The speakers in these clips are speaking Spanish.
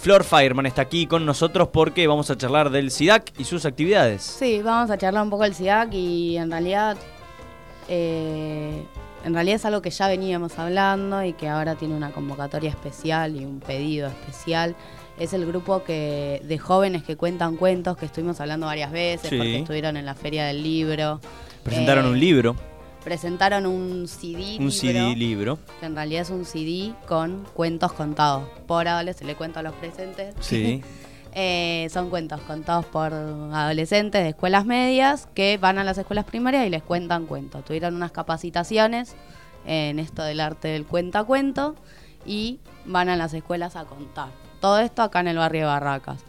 Flor Fireman está aquí con nosotros porque vamos a charlar del SIDAC y sus actividades. Sí, vamos a charlar un poco del SIDAC y en realidad es algo que ya veníamos hablando y que ahora tiene una convocatoria especial y un pedido especial. Es el grupo de jóvenes que cuentan cuentos, que estuvimos hablando varias veces, sí, porque estuvieron en la Feria del Libro. Presentaron un libro. Presentaron un CD. Un CD libro. Que en realidad es un CD con cuentos contados por adolescentes. Le cuento a los presentes. Sí. Son cuentos contados por adolescentes de escuelas medias que van a las escuelas primarias y les cuentan cuentos. Tuvieron unas capacitaciones en esto del arte del cuentacuento y van a las escuelas a contar. Todo esto acá en el barrio de Barracas.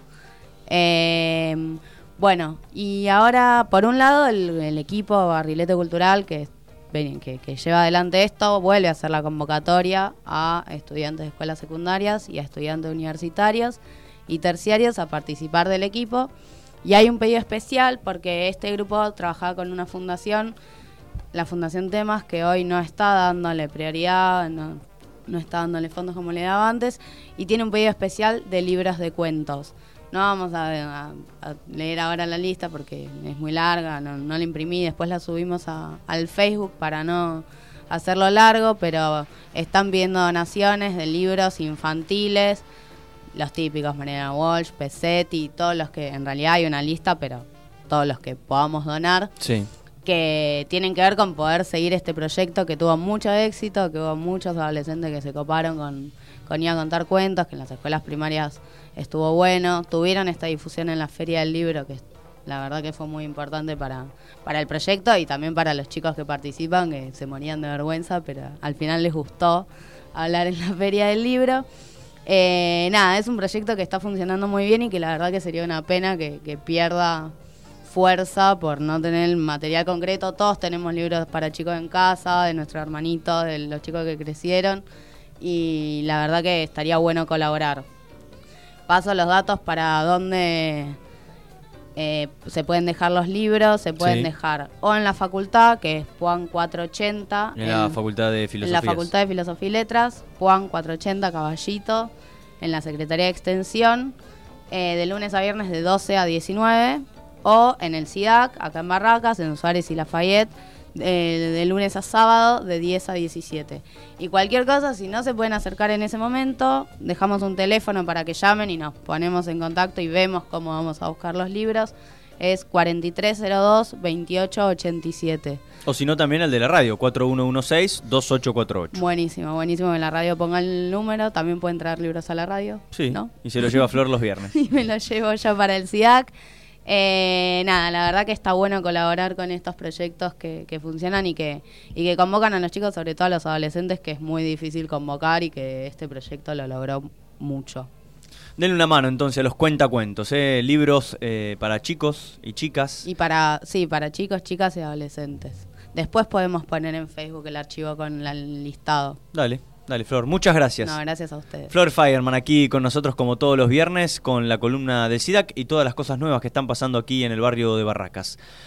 Bueno, y ahora por un lado el equipo Barrilete Cultural que lleva adelante esto vuelve a hacer la convocatoria a estudiantes de escuelas secundarias y a estudiantes universitarios y terciarios a participar del equipo. Y hay un pedido especial porque este grupo trabajaba con una fundación, la Fundación Temas, que hoy no está dándole prioridad, no está dándole fondos como le daba antes, y tiene un pedido especial de libros de cuentos. No vamos a leer ahora la lista porque es muy larga, no la imprimí, después la subimos al Facebook para no hacerlo largo, pero están viendo donaciones de libros infantiles, los típicos, Mariana Walsh, Pesetti, todos los que, en realidad hay una lista, pero todos los que podamos donar, sí, que tienen que ver con poder seguir este proyecto que tuvo mucho éxito, que hubo muchos adolescentes que se coparon con ir a contar cuentos, que en las escuelas primarias estuvo bueno, tuvieron esta difusión en la Feria del Libro, que la verdad que fue muy importante para el proyecto y también para los chicos que participan, que se morían de vergüenza, pero al final les gustó hablar en la Feria del Libro. Es un proyecto que está funcionando muy bien y que la verdad que sería una pena que pierda fuerza por no tener material concreto. Todos tenemos libros para chicos en casa, de nuestros hermanitos, de los chicos que crecieron, y la verdad que estaría bueno colaborar. Paso los datos para dónde se pueden dejar los libros. Se pueden dejar o en la facultad, que es Puan 480. En la Facultad de Filosofía. En la Facultad de Filosofía y Letras, Puan 480, Caballito, en la Secretaría de Extensión, de lunes a viernes de 12 a 19, o en el SIDAC, acá en Barracas, en Suárez y Lafayette, de lunes a sábado de 10 a 17. Y cualquier cosa, si no se pueden acercar en ese momento, dejamos un teléfono para que llamen y nos ponemos en contacto y vemos cómo vamos a buscar los libros. Es 4302-2887. O si no, también el de la radio, 4116-2848. Buenísimo, en la radio pongan el número. También pueden traer libros a la radio, sí, ¿no? Y se lo lleva Flor los viernes. Y me lo llevo yo para el SIDAC. La verdad que está bueno colaborar con estos proyectos que funcionan y que convocan a los chicos, sobre todo a los adolescentes, que es muy difícil convocar, y que este proyecto lo logró mucho. Denle una mano entonces a los cuentacuentos, libros para chicos y chicas. Y para chicos, chicas y adolescentes. Después podemos poner en Facebook el archivo con el listado. Dale, Flor, muchas gracias. No, gracias a ustedes. Flor Fireman aquí con nosotros como todos los viernes con la columna del SIDAC y todas las cosas nuevas que están pasando aquí en el barrio de Barracas.